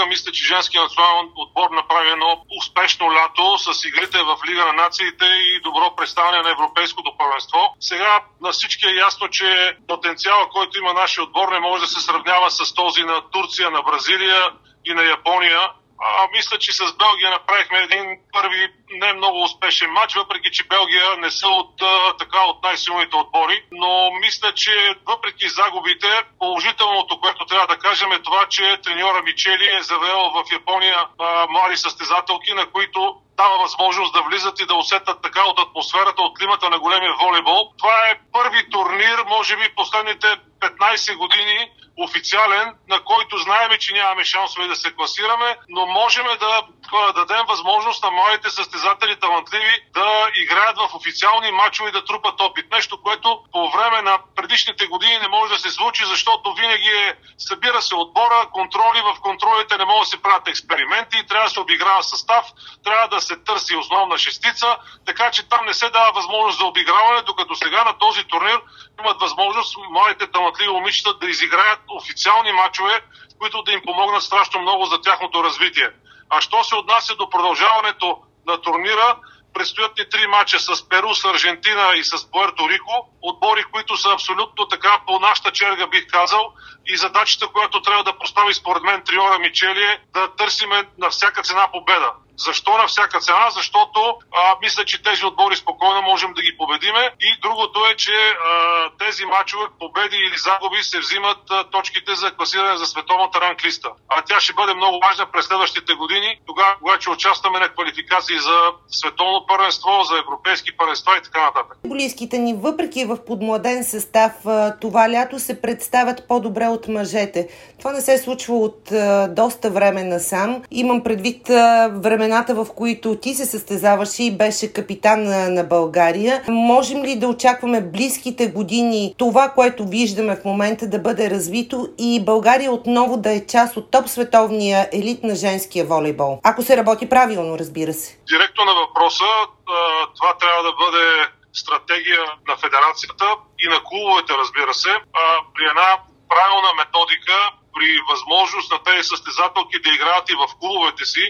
мисля, че женският национален отбор направи едно успешно лято с игрите в Лига на нациите и добро представяне на европейското първенство. Сега на всички е ясно, че потенциала, който има нашия отбор, не може да се сравнява с този на Турция, на Бразилия и на Япония. Мисля, че с Белгия направихме един първи не много успешен матч, въпреки че Белгия не са от най-силните отбори. Но мисля, че въпреки загубите, положителното, което трябва да кажем е това, че треньора Мичели е завел в Япония млади състезателки, на които дава възможност да влизат и да усетят така от атмосферата, от климата на големия волейбол. Това е първи турнир, може би последните 15 години, официален, на който знаем, че нямаме шансове да се класираме, но можем да дадем възможност на младите състезатели талантливи да играят в официални мачове и да трупат опит. Нещо, което по време на предишните години не може да се случи, защото винаги събира се отбора, контроли, в контролите не могат да се правят експерименти, трябва да се обиграва състав, трябва да се търси основна шестица, така че там не се дава възможност за обиграване, докато сега на този турнир имат възможност младите талантливи момичета да изиграят официални мачове, които да им помогнат страшно много за тяхното развитие. А що се отнася до продължаването на турнира, предстоят ни 3 мача с Перу, с Аржентина и с Пуерто Рико. Отбори, които са абсолютно така по нашата черга, бих казал. И задачата, която трябва да постави според мен треньора Мичели, е да търсиме на всяка цена победа. Защо на всяка цена? Защото мисля, че тези отбори спокойно можем да ги победиме. И другото е, че тези мачове, победи или загуби, се взимат точките за класиране за световната ранглиста. А тя ще бъде много важна през следващите години, тогава, когато участваме на квалификации за световно първенство, за европейски първенства и така нататък. Футболистките ни, въпреки в подмладен състав, това лято се представят по-добре от мъжете. Това не се случва от доста време насам. Имам предвид времената, в които ти се състезаваше и беше капитан на България. Можем ли да очакваме близките години това, което виждаме в момента, да бъде развито и България отново да е част от топ световния елит на женския волейбол? Ако се работи правилно, разбира се. Директно на въпроса, това трябва да бъде стратегия на федерацията и на клубовете, разбира се, при една правилна методика, при възможност на тези състезателки да играят и в клубовете си,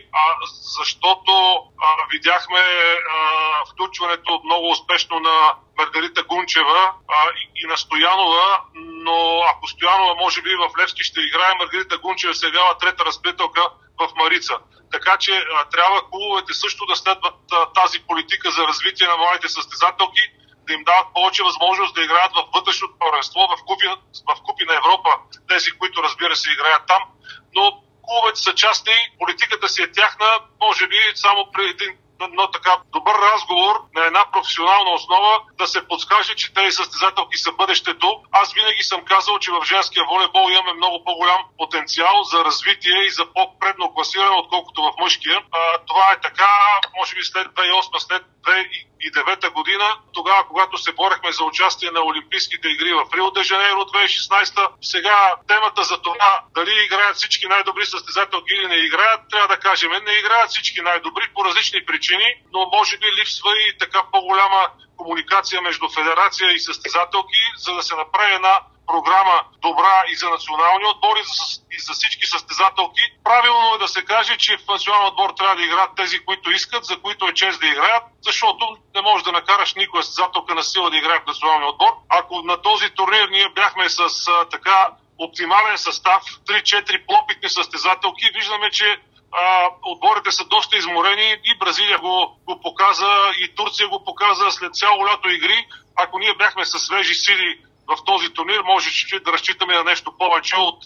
защото видяхме включването много успешно на Маргарита Гунчева и на Стоянова, но ако Стоянова може би в Левски ще играе, Маргарита Гунчева се явява трета разпиталка в Марица. Така че трябва клубовете също да следват тази политика за развитие на младите състезателки, да им дават повече възможност да играят в вътрешното първенство, в купи на Европа, тези, които разбира се играят там, но клубовете са частни, политиката си е тяхна, може би само при един така добър разговор на една професионална основа да се подскаже, че тези състезателки са бъдещето. Аз винаги съм казал, че в женския волейбол имаме много по-голям потенциал за развитие и за по-предно класиране, отколкото в мъжкия. Това е така, може би след 2008, след 2009 година, тогава, когато се борехме за участие на Олимпийските игри в Рио де Жанейро 2016. Сега темата за това дали играят всички най-добри състезателки или не играят, трябва да кажем, не играят всички най-добри по различни причини, но може би липсва и така по-голяма комуникация между федерация и състезателки, за да се направи една програма добра и за национални отбори, и за всички състезателки. Правилно е да се каже, че в националния отбор трябва да играят тези, които искат, за които е чест да играят, защото не можеш да накараш никоя състезателка на сила да играе в националния отбор. Ако на този турнир ние бяхме с така оптимален състав, 3-4 по-опитни състезателки, виждаме, че отборите са доста изморени и Бразилия го показа, и Турция го показа след цяло лято игри. Ако ние бяхме с свежи сили в този турнир, може да разчитаме на нещо повече от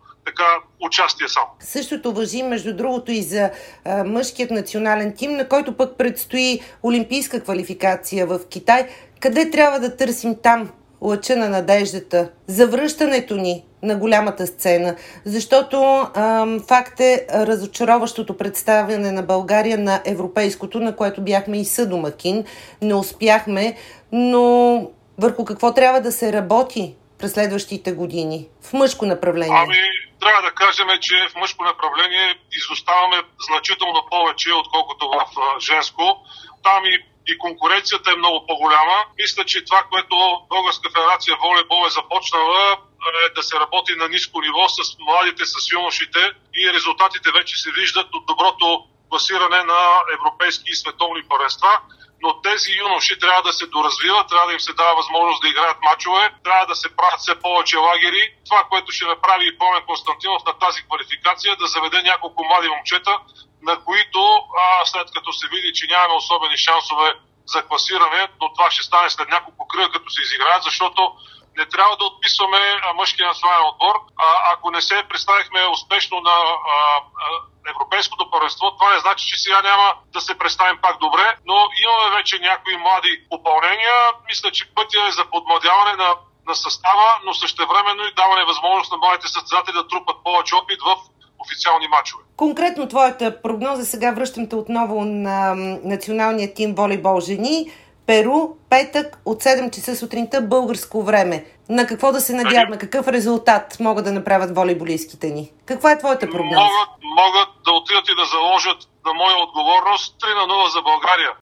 участие само. Същото важи, между другото, и за мъжкият национален тим, на който пък предстои олимпийска квалификация в Китай. Къде трябва да търсим там лъча на надеждата за връщането ни на голямата сцена? Защото факт е разочароващото представяне на България на европейското, на което бяхме и съдомакин. Не успяхме, но върху какво трябва да се работи през следващите години в мъжко направление? Трябва да кажем, че в мъжко направление изоставаме значително повече, отколкото в женско. Там и конкуренцията е много по-голяма. Мисля, че това, което Българска федерация волейбол е започнала, е да се работи на ниско ниво с младите, с юношите и резултатите вече се виждат от доброто класиране на европейски и световни първенства. Но тези юноши трябва да се доразвиват, трябва да им се дава възможност да играят мачове, трябва да се правят все повече лагери. Това, което ще направи и Пламен Константинов на тази квалификация, да заведе няколко млади момчета, на които след като се види, че нямаме особени шансове за класиране, но това ще стане след няколко кръга, като се изиграят, защото не трябва да отписваме мъжкия национален отбор. Ако не се представихме успешно на европейското първенство, това не значи, че сега няма да се представим пак добре, но имаме вече някои млади попълнения. Мисля, че пътя е за подмладяване на състава, но същевременно и даване възможност на младите състезатели да трупат повече опит в официални мачове. Конкретно твоята прогноза, сега връщам те отново на националния тим волейбол жени. Перу, петък от 7 часа сутринта българско време. На какво да се надяваме? Какъв резултат могат да направят волейболистките ни? Каква е твоята прогноза? Могат да отидат и да заложат на моя отговорност 3-0 за България.